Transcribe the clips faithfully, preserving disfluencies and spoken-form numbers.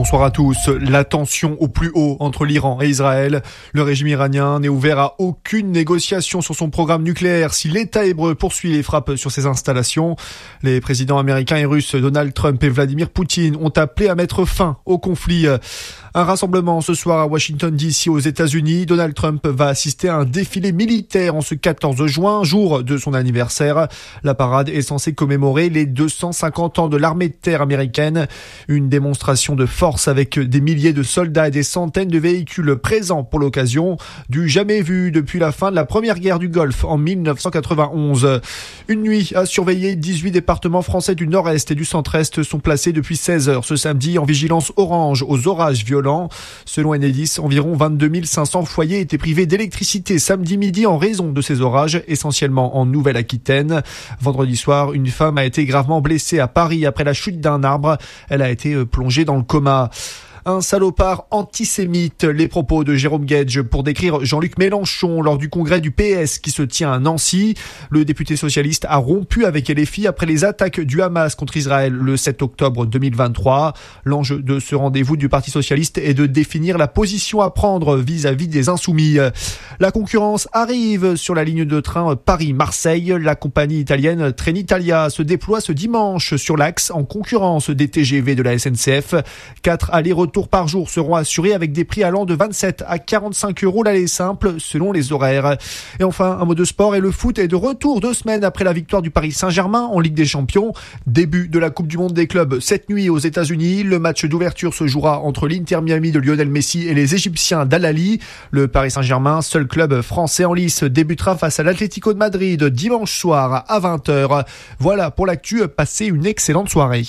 bonsoir à tous. La tension au plus haut entre l'Iran et Israël. Le régime iranien n'est ouvert à aucune négociation sur son programme nucléaire si l'État hébreu poursuit les frappes sur ses installations. Les présidents américains et russes Donald Trump et Vladimir Poutine ont appelé à mettre fin au conflit. Un rassemblement ce soir à Washington D C aux États-Unis. Donald Trump va assister à un défilé militaire en ce quatorze juin, jour de son anniversaire. La parade est censée commémorer les deux cent cinquante ans de l'armée de terre américaine. Une démonstration de force avec des milliers de soldats et des centaines de véhicules présents pour l'occasion, du jamais vu depuis la fin de la première guerre du Golfe en mille neuf cent quatre-vingt-onze. Une nuit à surveiller, dix-huit départements français du nord-est et du centre-est sont placés depuis seize heures ce samedi en vigilance orange aux orages violents. Selon Enedis, environ vingt-deux mille cinq cents foyers étaient privés d'électricité samedi midi en raison de ces orages, essentiellement en Nouvelle-Aquitaine. Vendredi soir, une femme a été gravement blessée à Paris après la chute d'un arbre. Elle a été plongée dans le coma. Un salopard antisémite, les propos de Jérôme Guedj pour décrire Jean-Luc Mélenchon lors du congrès du P S qui se tient à Nancy. Le député socialiste a rompu avec L F I après les attaques du Hamas contre Israël le sept octobre deux mille vingt-trois. L'enjeu de ce rendez-vous du Parti socialiste est de définir la position à prendre vis-à-vis des insoumis. La concurrence arrive sur la ligne de train Paris-Marseille. La compagnie italienne Trenitalia se déploie ce dimanche sur l'axe en concurrence des T G V de la S N C F. Quatre allers-retours par jour seront assurés avec des prix allant de vingt-sept à quarante-cinq euros l'aller simple selon les horaires. Et enfin, un mot de sport et le foot est de retour deux semaines après la victoire du Paris Saint-Germain en Ligue des Champions. Début de la Coupe du Monde des clubs cette nuit aux États-Unis. Le match d'ouverture se jouera entre l'Inter Miami de Lionel Messi et les Égyptiens d'Al Ahly. Le Paris Saint-Germain, seul club français en lice, débutera face à l'Atlético de Madrid dimanche soir à vingt heures. Voilà pour l'actu, passez une excellente soirée.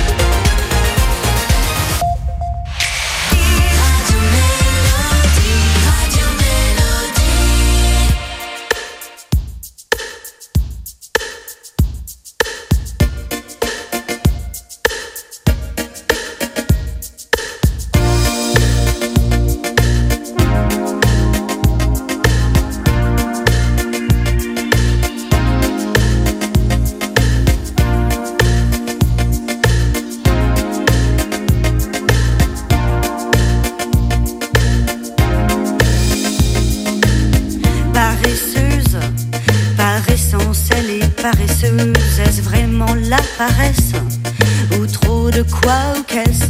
Paresseuse, est-ce vraiment la paresse ou trop de quoi ou qu'est-ce?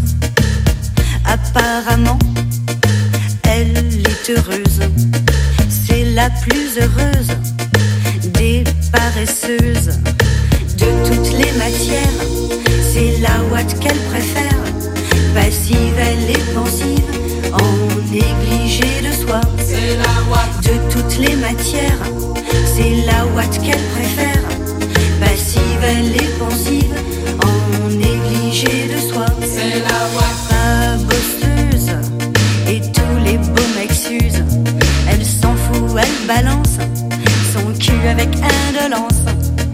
Apparemment, elle est heureuse, c'est la plus heureuse des paresseuses. De toutes les matières, c'est la ouate qu'elle préfère, passive, elle est pensive, en négligé de soi. C'est la ouate. De toutes les matières, c'est la ouate qu'elle préfère, passive, elle est pensive, en négligé de soi. C'est la ouate. Pas bosseuse, et tous les beaux mecs s'usent. Elle s'en fout, elle balance son cul avec indolence.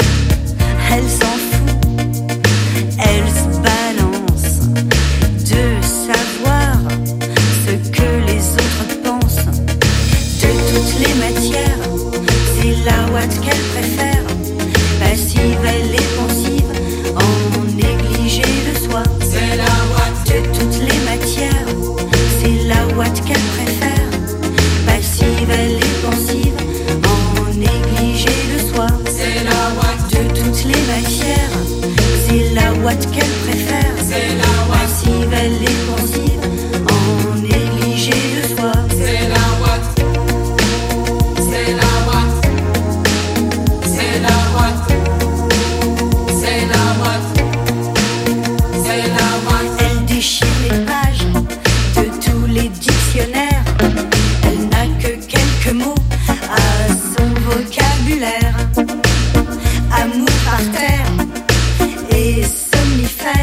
Elle s'en fout, elle se balance de savoir ce que les autres pensent. De toutes les matières, c'est la ouate qu'elle préfère, passive, elle est pensive, en négligé de soi. C'est la ouate. De toutes les matières, c'est la ouate qu'elle préfère, passive, elle est pensive, en négligé de soi. C'est la ouate. De toutes les matières, c'est la ouate qu'elle préfère, c'est la ouate. Passive, elle est pensive, en négligé de soi. C'est la ouate. C'est la ouate. C'est la ouate. C'est la ouate. C'est la ouate. Elle déchire les pages de tous les dictionnaires. Elle n'a que quelques mots à son vocabulaire. Amour par terre et somnifère,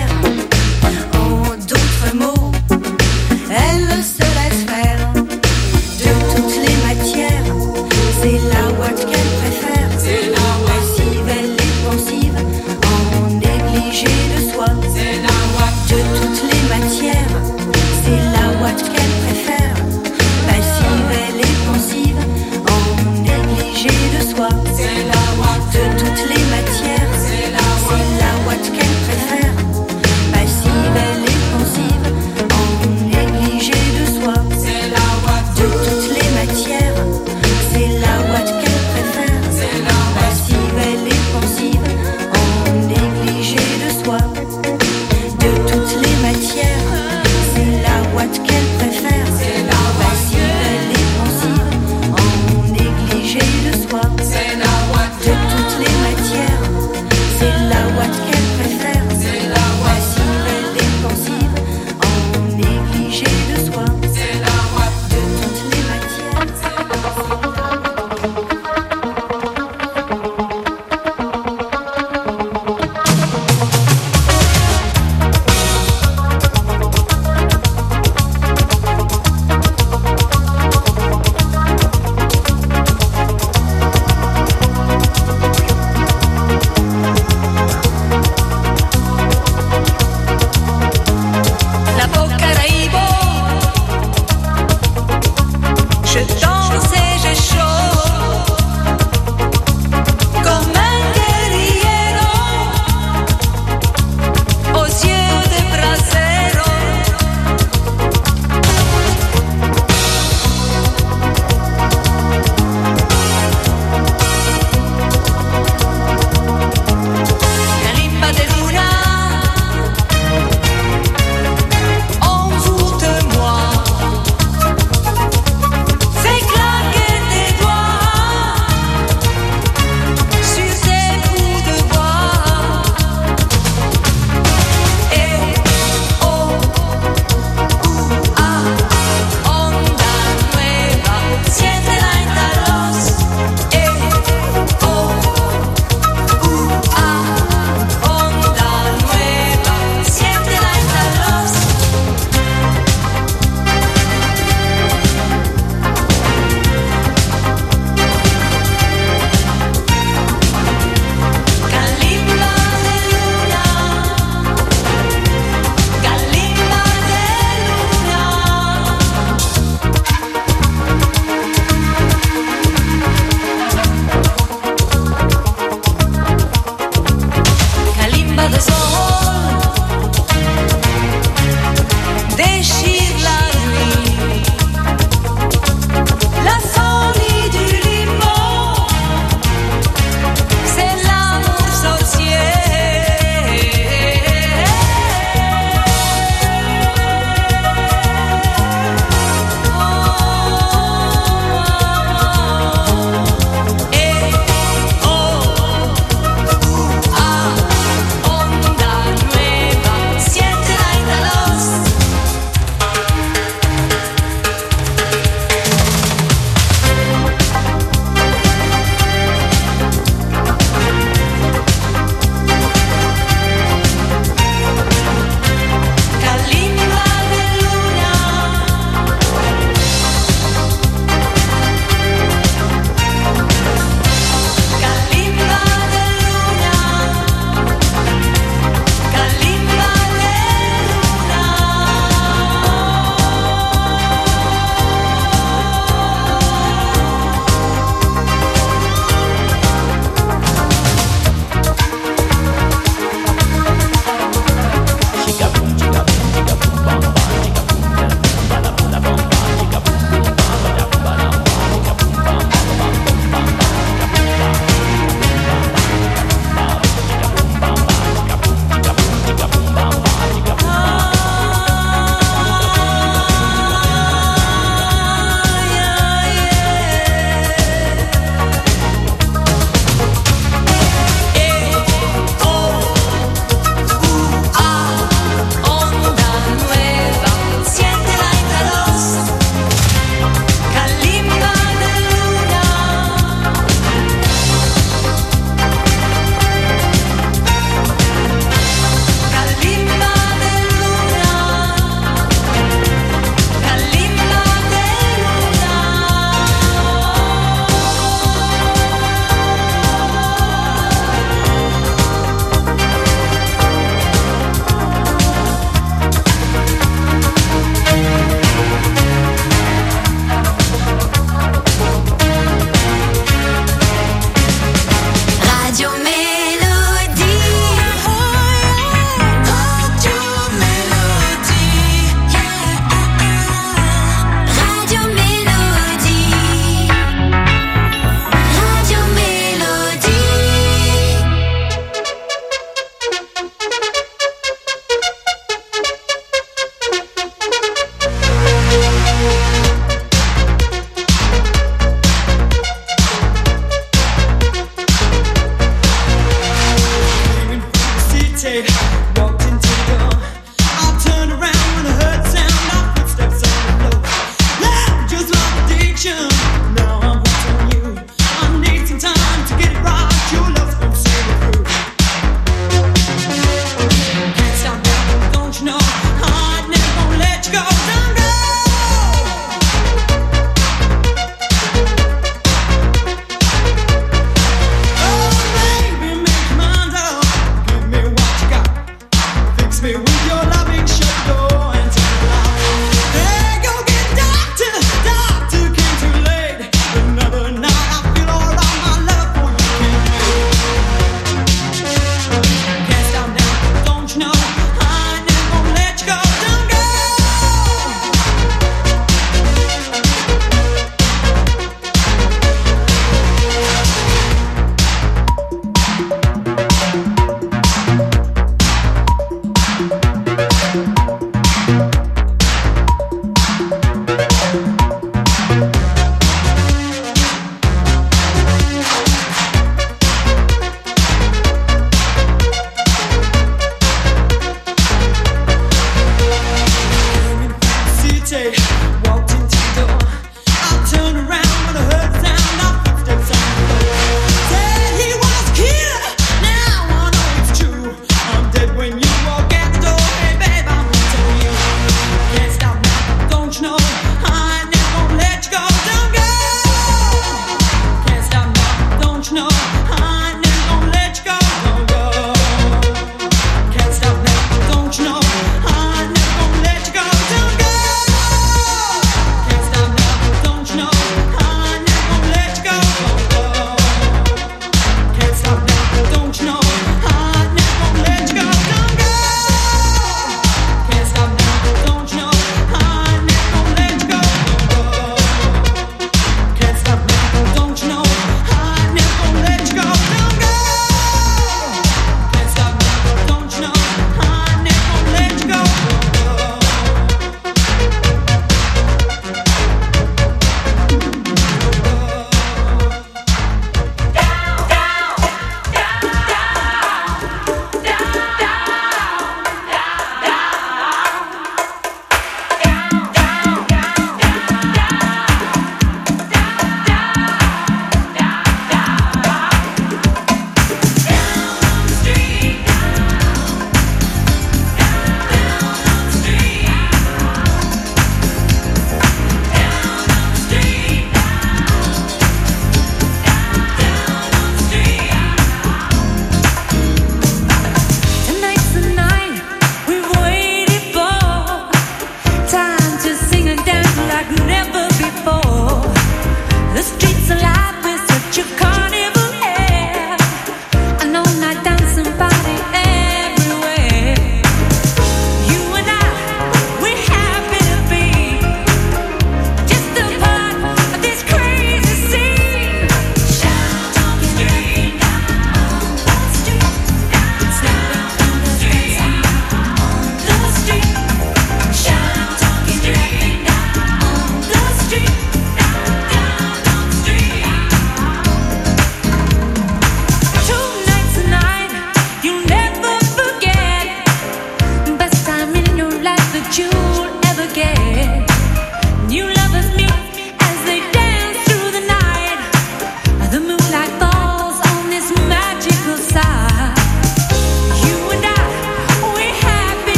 droite qu'elle préfère. C'est la droite. Passive, elle est pensive, en négligé de soi. C'est la droite. De toutes les matières.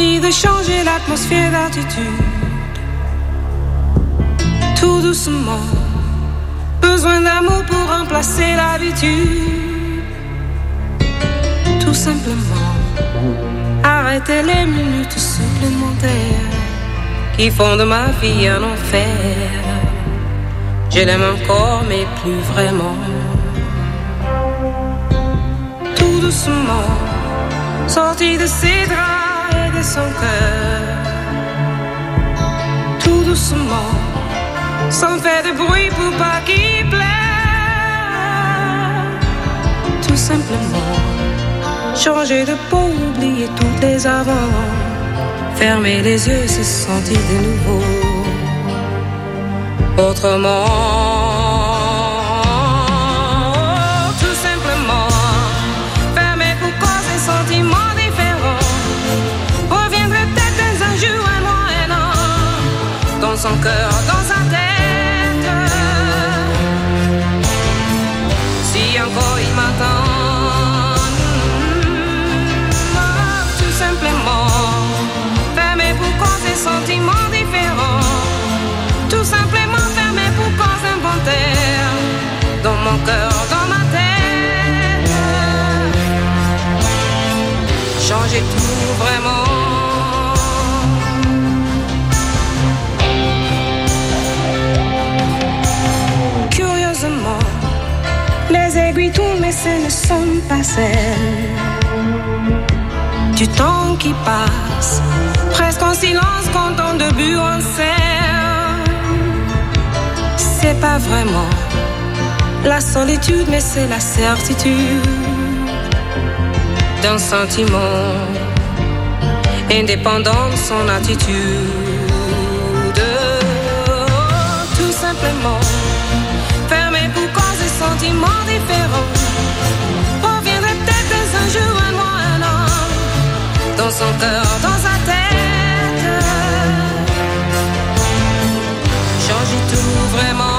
envie de changer l'atmosphère d'altitude. Tout doucement, besoin d'amour pour remplacer l'habitude. Tout simplement, arrêter les minutes supplémentaires qui font de ma vie un enfer. Je l'aime encore mais plus vraiment. Tout doucement, sorti de ses draps et de son cœur. Tout doucement, sans faire de bruit pour pas qu'il pleure. Tout simplement, changer de peau, oublier toutes les avant. Fermer les yeux, se sentir de nouveau autrement. Tout simplement, fermer pour causer sentiments différents. Reviendrait peut-être dans un jour, un mois, un an, dans son cœur, dans sa tête. Si encore il m'attend, tout simplement, fermer pour causer sentiments différents. Tout simplement fermé pour cause inventaire. Dans mon cœur, dans ma tête. Changer tout vraiment. Curieusement, les aiguilles tournent mais ce ne sont pas celles du temps qui passe, presque en silence quand on début en scène. C'est pas vraiment la solitude, mais c'est la certitude d'un sentiment indépendant de son attitude. Tout simplement, fermé pour causer sentiments différents. Reviendrait peut-être dans un jour, un mois, un an, dans son cœur, dans sa tête. Changer tout vraiment.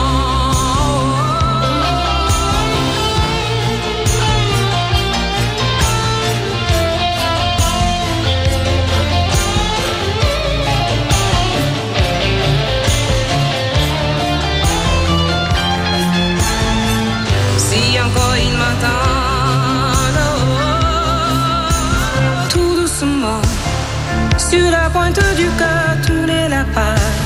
Si encore il m'attend, tout doucement, sur la pointe du cœur, tourner la page.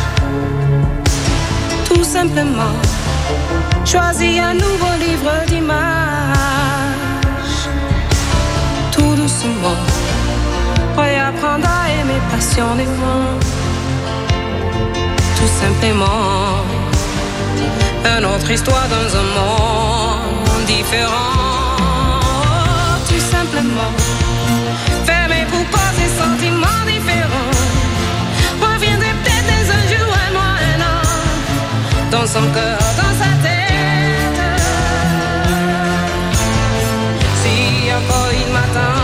Tout simplement, choisis un nouveau livre d'images. Tout doucement, réapprendre à aimer passionnément. Tout simplement, une autre histoire dans un monde différent. Tout simplement, fermé pour causer sentiments différents. Reviendrait peut-être dans un jour, un mois, un an, dans son cœur, dans sa tête. Si encore il m'attend,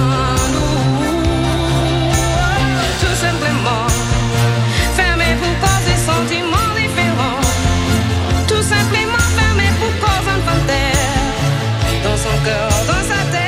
tout simplement, fermé pour causer sentiments différents. Tout simplement, fermé pour cause inventaire, dans son cœur, dans sa tête.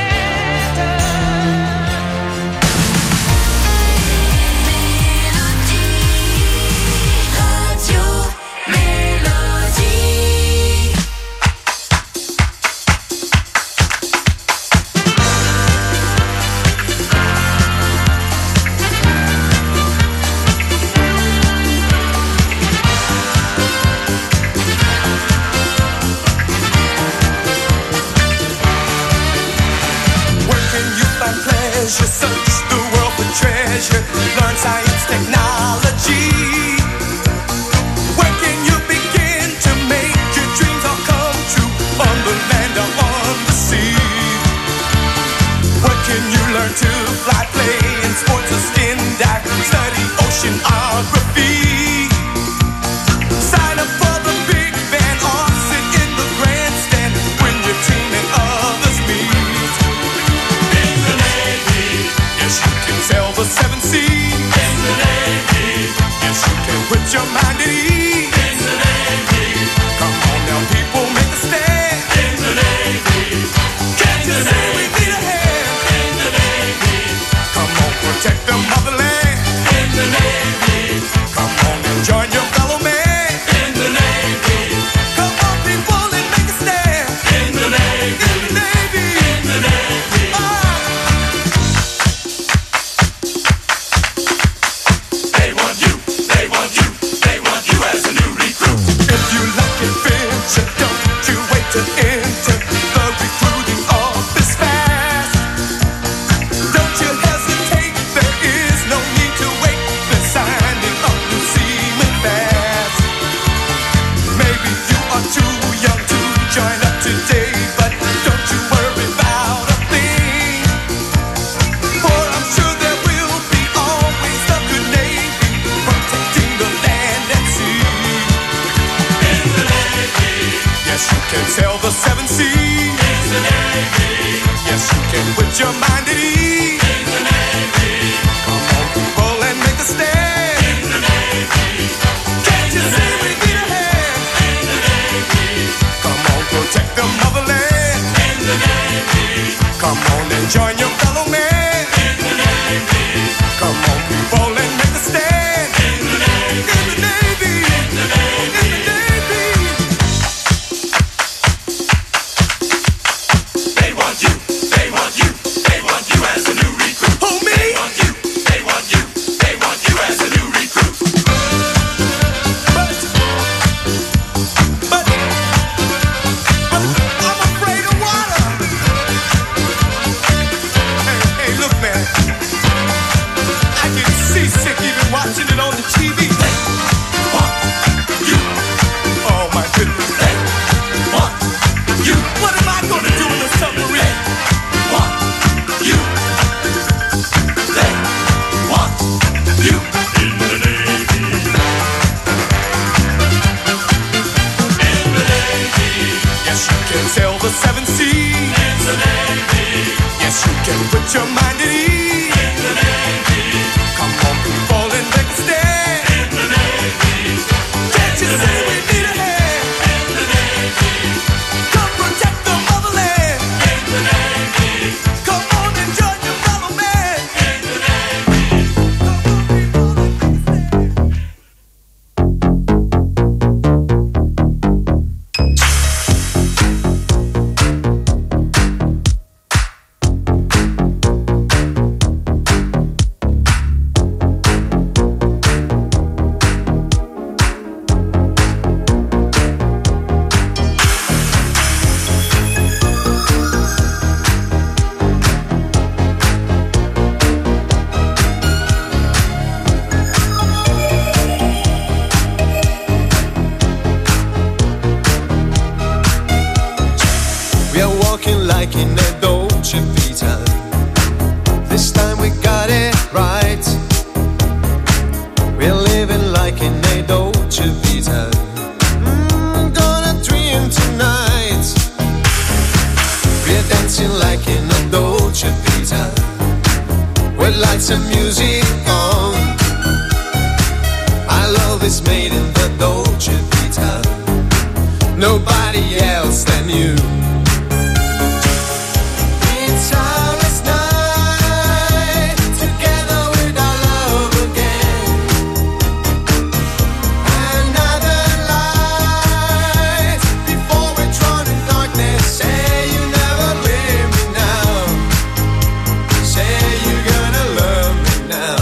Search the world for treasure, learn science, technology. Where can you begin to make your dreams all come true, on the land or on the sea? Where can you learn to fly, play in sports or skin dive, study oceanography? Sign up for the big band or sit in the grandstand when your team and others meet. Sail the seven seas. In the Navy. Yes, you can put your mind at ease. In the Navy. Come on now, people, make a stand. In the Navy. Can't you say we need a hand? In the Navy. Come on, protect your mind at ease. In the Navy. Come on, people, and make a stand. In the Navy. Can't you see we need a hand? In the Navy. Come on, protect the motherland. In the Navy. Come on and join your fellow man. In the Navy. Come on, people, and make a stand. In the Navy. In the Navy. In the Navy. In the Navy. They want you. They want you. They want you as a new recruit. Who, me? They want you. They want you. They want you as a new recruit. But, but, but I'm afraid of water. Hey, hey, look, man. I get seasick even watching it on the T V. They want you. Oh, my goodness. They want you. What am I gonna do in the submarine? They want you. They want you. In the Navy. In the Navy. Yes, you can sail the seven seas. In the Navy. Yes, you can put your mind at ease. In the Navy. Come on, people, and make a stand. In the Navy. Can't you see we need a hand? In the Navy. Come protect the motherland. In the Navy. Come on and join your fellow man. In the Navy. Come on, people, and make a stand. We are walking like in a Dolce Vita. This time we got it right. We're living like in a Dolce Vita. Mm, gonna dream tonight. We're dancing like in a Dolce Vita. With lights and music on. Our love is made in the Dolce Vita. Nobody else than you. It's our last night together with our love again. Another light before we're drawn in darkness. Say you never leave me now. Say you're gonna love me now.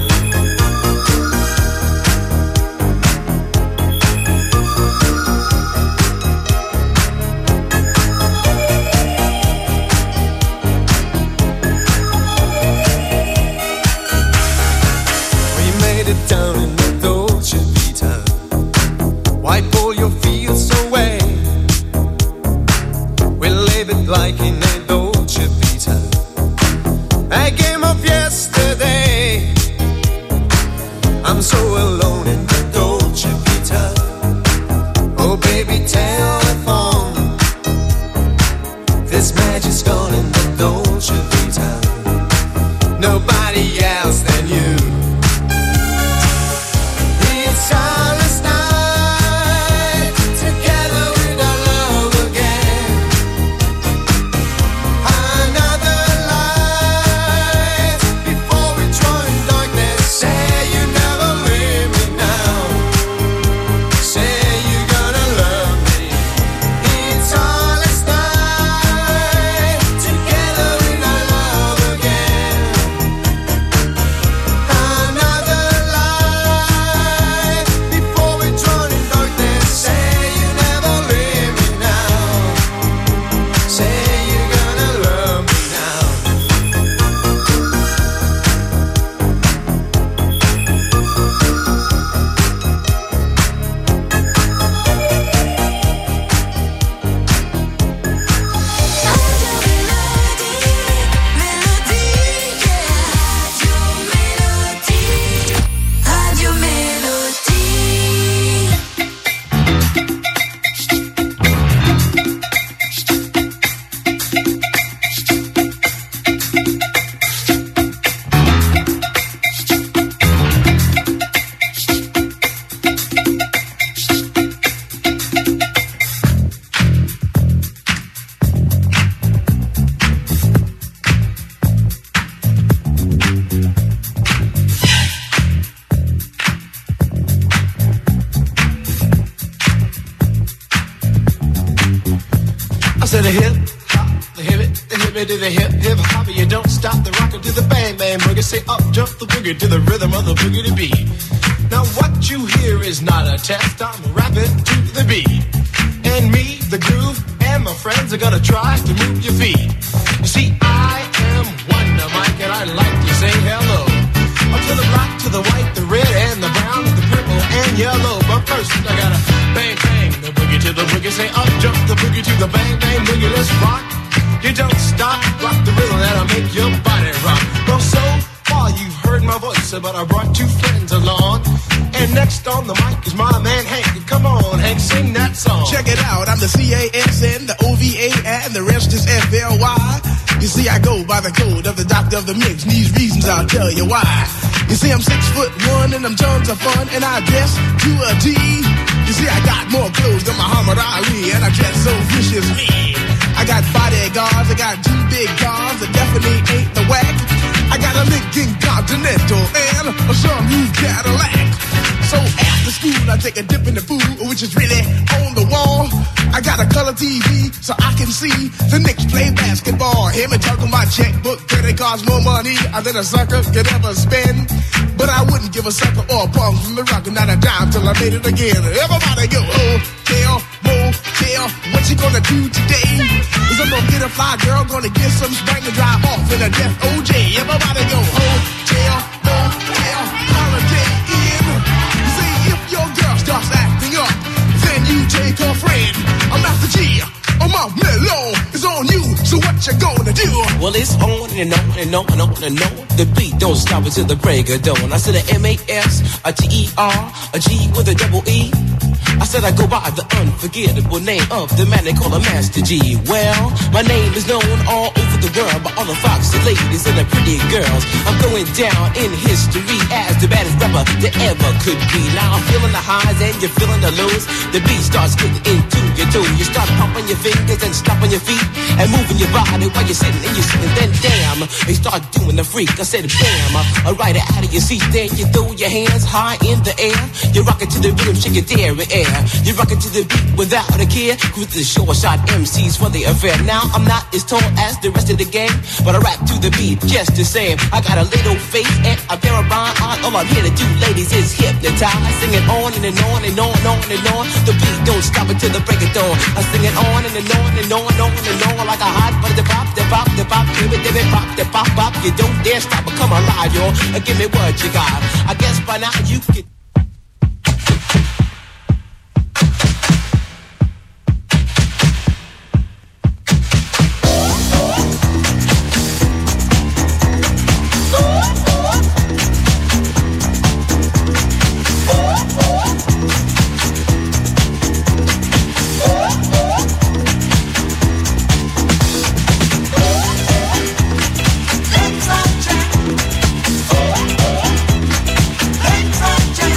We made it down in the Dolce Vita. Wipe all your fears away. We live it like in a Dolce Vita. A game of yesterday. I'm so alone in the Dolce Vita. Oh baby, telephone. This magic's gone in the Dolce Vita. Nobody else than you. It's our last night together with our love again. Another light before we join darkness. Say you never leave me now. Say you're gonna love me. It's our last night together with our love again. shimmy to the hip, hip hopper. You don't stop the rocker to the bang, bang boogie. Say up, jump the boogie to the rhythm of the boogie to beat. Now what you hear is not a test. I'm rapping to the beat. And me, the groove, and my friends are gonna try to move your feet. You see, I am Wonder Mike, and I like to say hello. Up to the black, to the white, the red, and the brown, the purple, and yellow. But first, I gotta bang, bang, the boogie to the boogie. Say up, jump the boogie to the bang, bang, boogie. Let's rock. You don't stop, rock the rhythm that'll make your body rock. Well, so far you've heard my voice, but I brought two friends along. And next on the mic is my man Hank. Come on, Hank, sing that song. Check it out, I'm the C A S N, the O V A, and the rest is F L Y. You see, I go by the code of the doctor of the mix, and these reasons I'll tell you why. You see, I'm six foot one, and I'm tons of fun, and I dress to a T. You see, I got more clothes than Muhammad Ali, and I dress so viciously. I got bodyguards, I got two big cars that definitely ain't the whack. I got a Lincoln Continental and a some new Cadillac. So after school, I take a dip in the pool, which is really on the wall. I got a color T V so I can see the Knicks play basketball. Him and talking my checkbook, credit cards more money than a sucker could ever spend. But I wouldn't give a sucker or a punk from the rock, not a dime till I made it again. Everybody go, hotel, motel, what you gonna do today? Is I'm gonna get a fly girl, gonna get some spring and drive off in a death O J. Everybody go, hotel, motel, holiday in. See, if your girl starts acting up, then you take her friend. I'm Master G, I'm off mellow, it's on you, so what you gonna do? Well, it's on and on and on and on and on. The beat don't stop until the break of dawn. I said a M A S, a T E R, a G with a double E. I said I go by the unforgettable name of the man they call a Master G. Well, my name is known all over the world by all the foxy ladies and the pretty girls. I'm going down in history as the baddest rapper that ever could be. Now I'm feeling the highs and you're feeling the lows. The beat starts getting into your toe. You start pumping your fingers and stomping your feet and moving your body while you're sitting and you're sitting. Then damn, they start doing the freak. I said bam, I ride it out of your seat. Then you throw your hands high in the air. You rock it to the rhythm, shake your dairy air. You rock it to the beat without a care. Cruise the show, shot M Cs for the affair. Now I'm not as tall as the rest of the gang, but I rap to the beat just the same. I got a little face and a pair of rhyme on. All I'm here to do, ladies, is hypnotize. Sing it on and, and on and on and on and on. The beat don't stop until the break of dawn. I sing it on and, and on and on and on and on like a hot butter. The pop, the pop, the pop, give it, give it, pop, the pop, pop. You don't dare stop or come alive, y'all. Give me what you got. I guess by now you can. Let's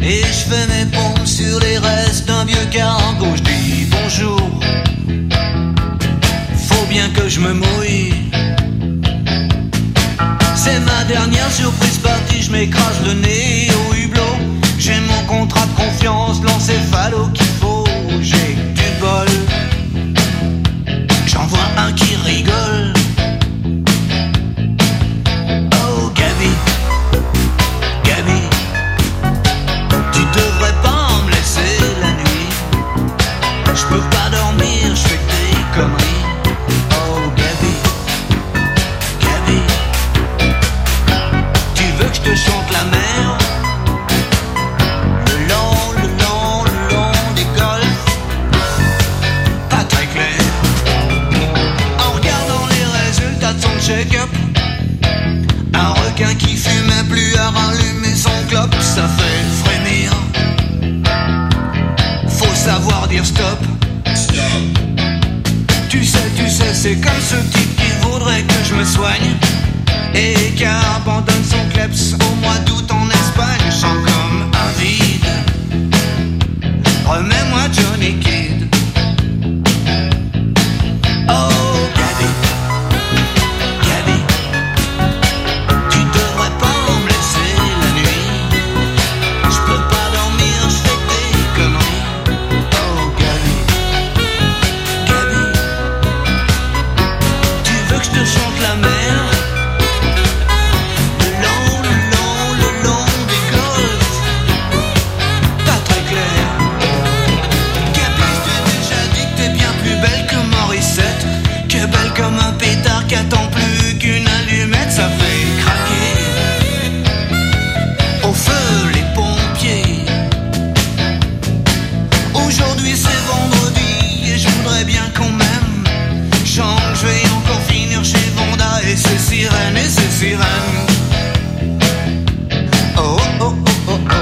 Et je fais mes pompes sur les restes d'un vieux cargo. Je dis bonjour, faut bien que je me mouille. C'est ma dernière surprise partie, je m'écrase le nez au hublot. J'ai mon contrat de confiance, l'encéphalo qu'il faut. J'ai du bol, j'en vois un qui rigole. Oh Gabi, Gabi, tu devrais pas me laisser la nuit. Je peux pas dormir, je fais que des conneries. Oh Gabi, Gabi, tu veux que je te chante la mer? Le long, le long, le long des golfs, pas très clair. En regardant les résultats de son check-up, un requin qui fumait plus à rallumer son clope, ça fait frémir. Faut savoir dire stop. Tu sais, tu sais, c'est comme ce type qui voudrait que je me soigne et qui abandonne son kleps au mois d'août en Espagne. Je sens comme un vide. Remets-moi Johnny Kidd. Oh Gabi, Gabi, tu devrais pas me laisser la nuit. Je peux pas dormir, je fais des conneries. Oh Gabi, Gabi, tu veux que je te chante la mer? Le long, le long, le long des golfs, pas très clair. Gabi, je t'ai déjà dit que t'es bien plus belle que Morissette, que belle comme un pétard qui attend plus qu'une allumette. Ça fait craquer au feu les pompiers. Aujourd'hui c'est vendredi et je voudrais bien qu'on m'aime. Chante, je vais encore finir chez Vonda et ses sirènes et ses sirènes. Oh oh oh oh oh.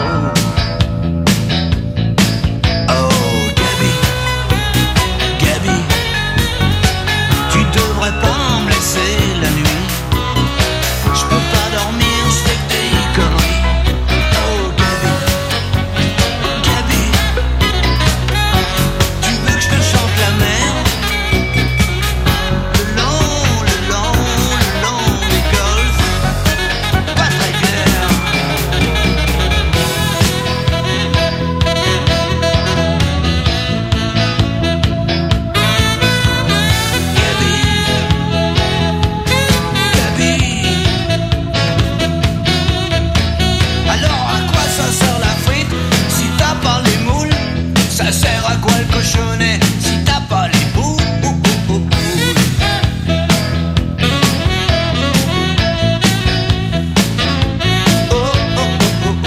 Oh Gabi, Gabi, tu devrais pas me laisser la nuit. Je peux pas dormir, je fais que des conneries. Oh Gabi, Gabi, tu veux que je te chante la mer? Le long, le long, le long des golfs, pas très clair. Gabi, Gabi, alors à quoi ça sert la frite si t'as pas les moules? Ça sert à quoi le cochonnet si t'as pas les boules? Oh, oh, oh, oh, oh.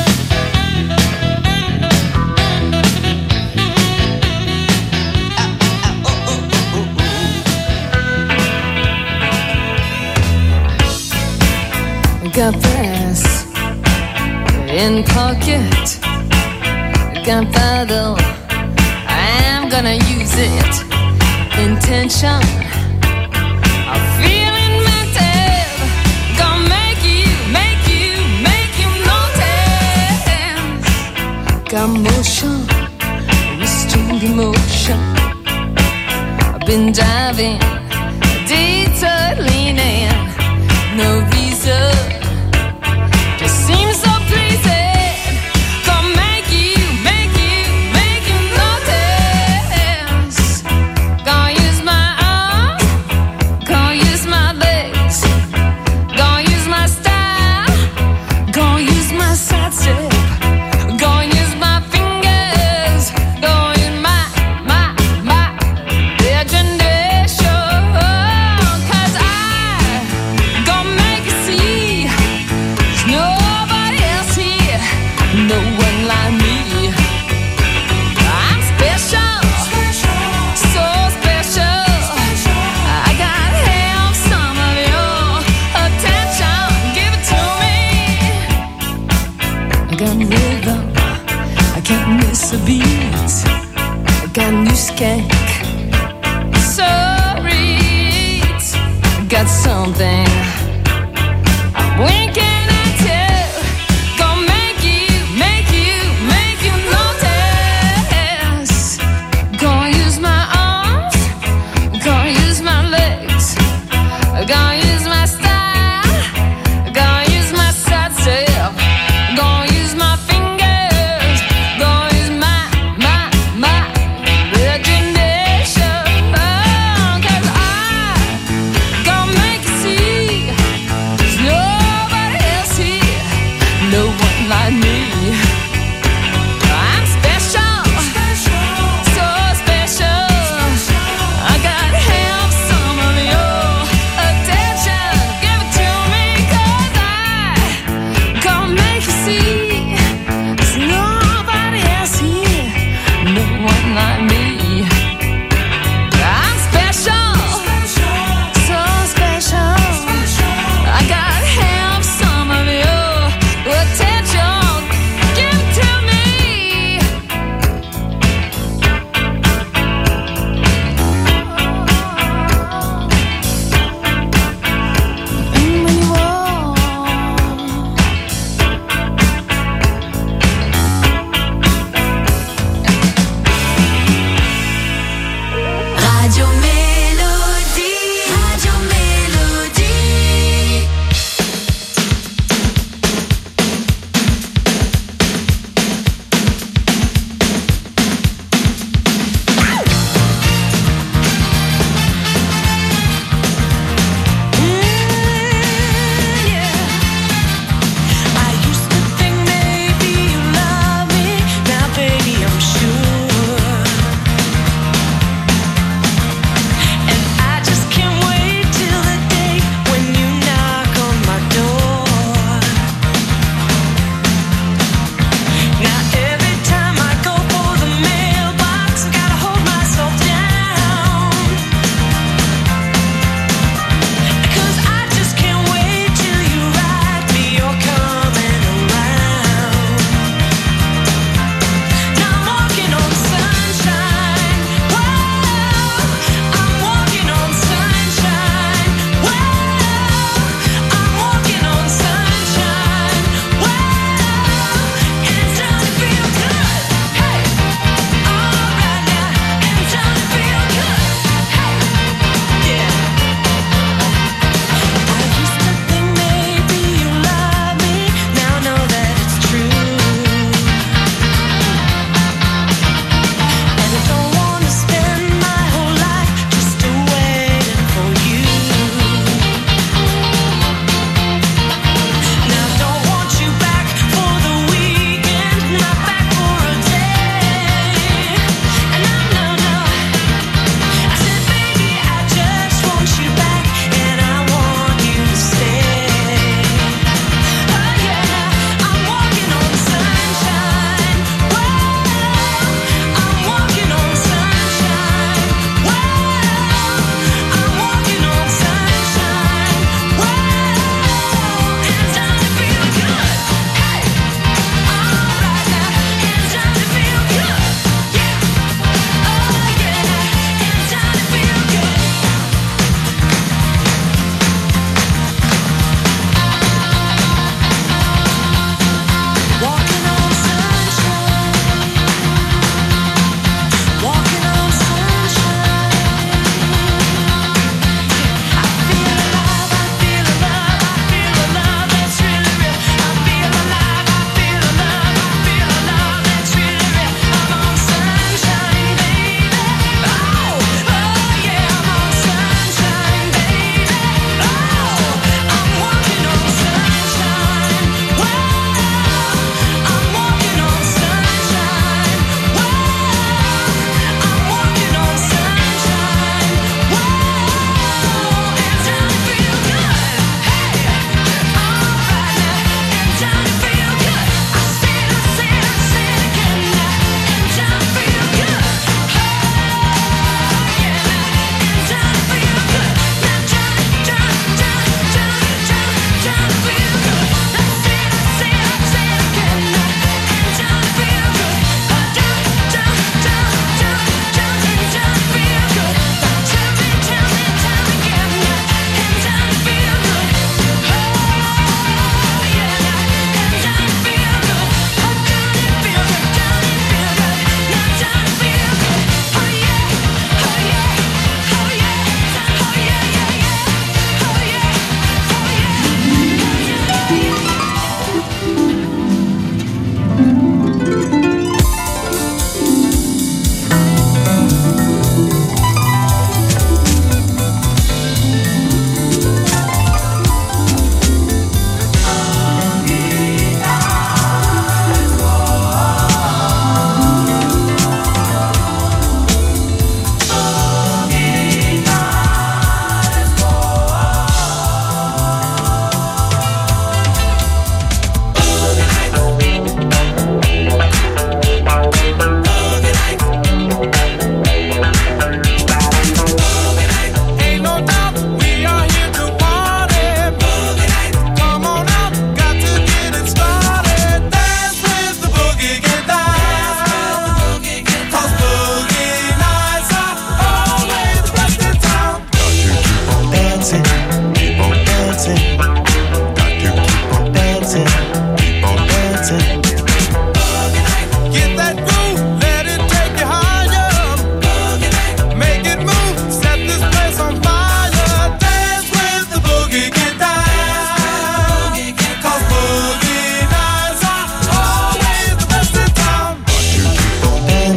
Ah, ah, oh, oh, oh, oh, oh. Got this in pocket, gunpowder, I'm gonna use it. Intention of feeling mental, gonna make you, make you, make you notice. Got motion, restrained emotion. I've been diving, detour leaning, no reason. Just seems so pleasing. Gonna make you, make you, make you notice. Gonna use my arms, gonna use my legs, gonna use my style, gonna use my side step, gonna use my fingers, gonna use my, my, my imagination. 'Cause I gonna make you see there's nobody else here, no one like me. I'm special, so special. I gotta have some of your attention. Give it to me. I got rhythm, I can't miss a beat. I got new skank, so reach. I got something I'm winking at you. Gonna make you, make you,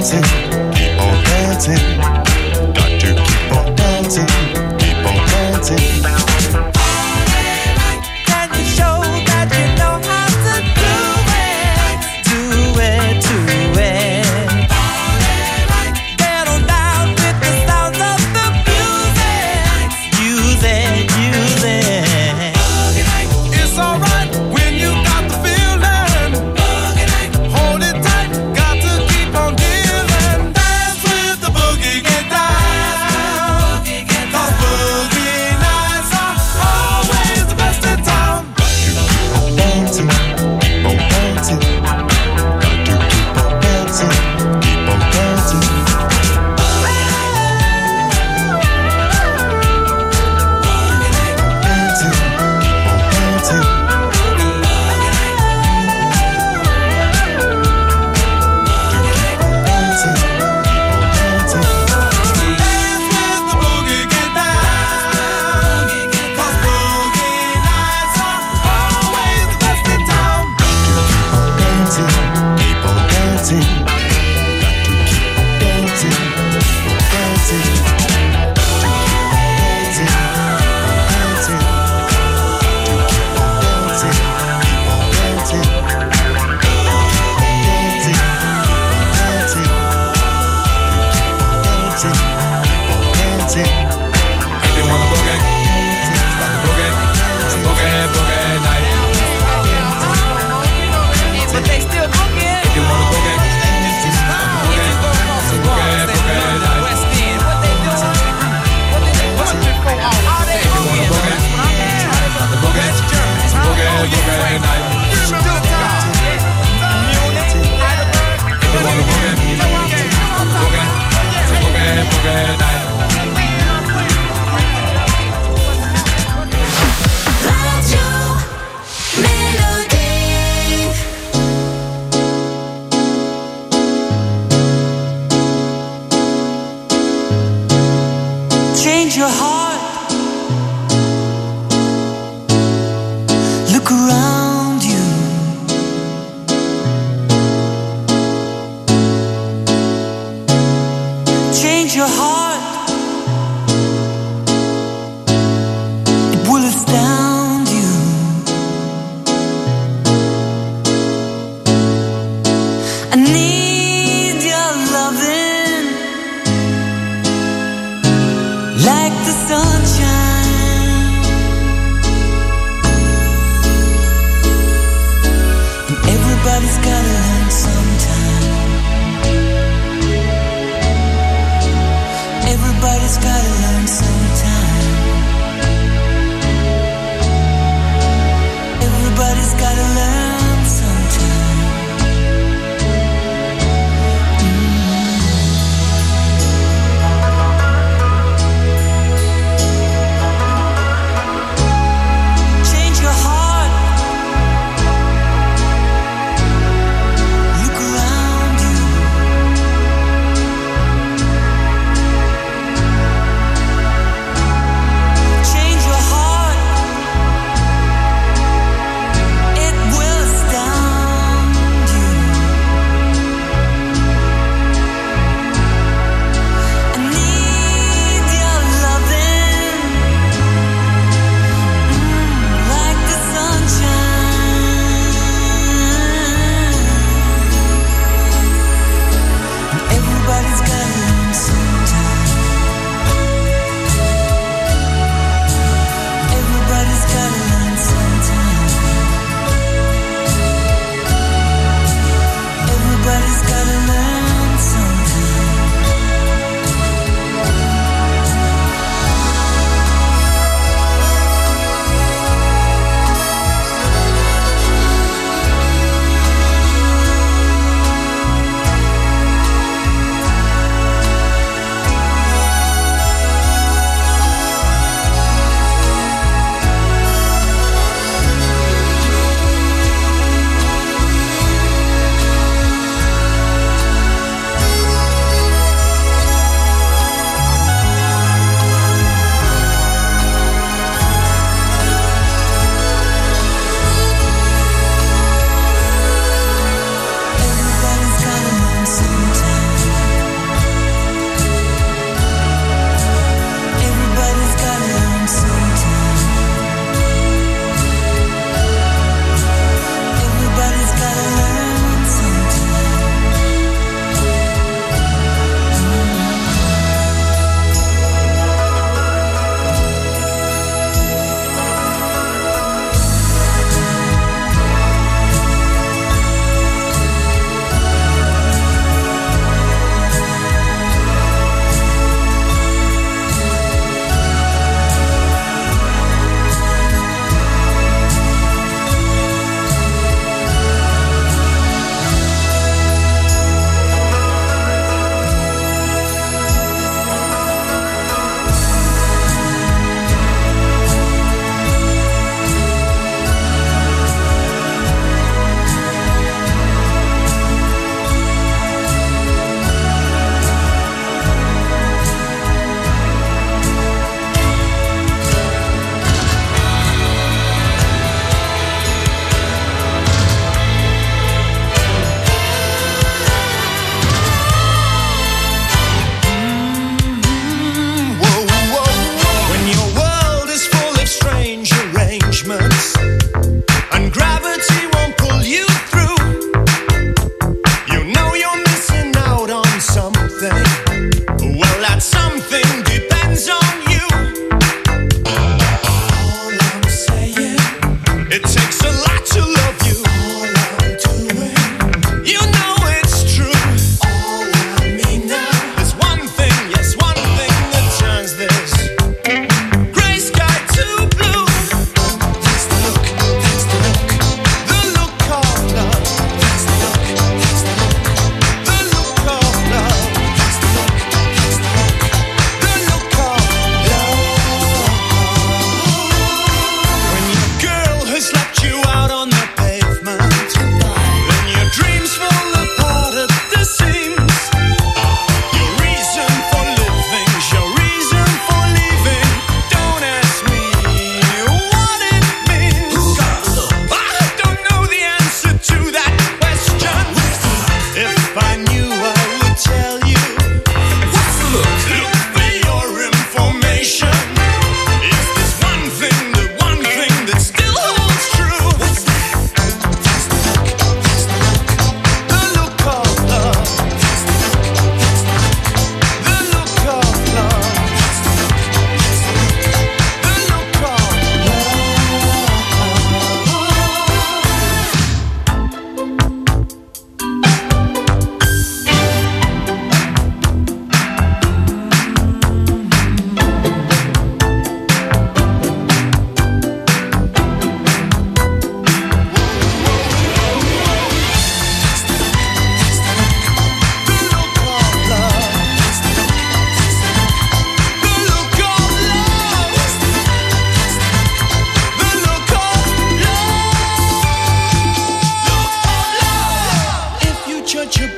dancing, keep on dancing. Got to keep on dancing, keep on dancing. Can you show that you know how to do it? Do it, do it. Get on down with the sound of the music. Use it, use it. It's alright when you got the feeling. Hold it tight, got to keep on dealing. Dance with the boogie, get down. Cause boogie nights are always the best in town. Dancing, keep on dancing. Got to keep on dancing, keep on dancing. Dancing, keep on dancing. Change your heart. Look around you. Change your heart. It will astound you. I need your loving like the sunshine. And everybody's gotta learn sometime. Everybody's gotta learn sometime. Everybody's gotta learn sometime.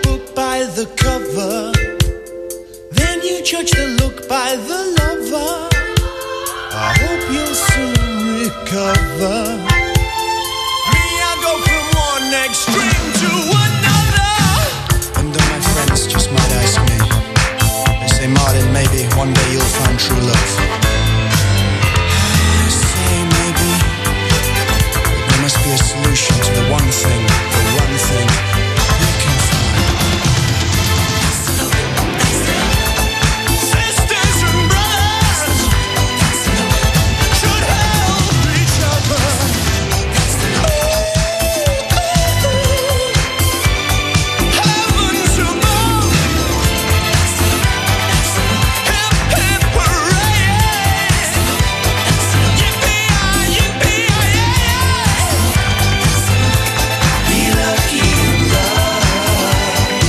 book by the cover, then you judge the look by the lover. I hope you'll soon recover.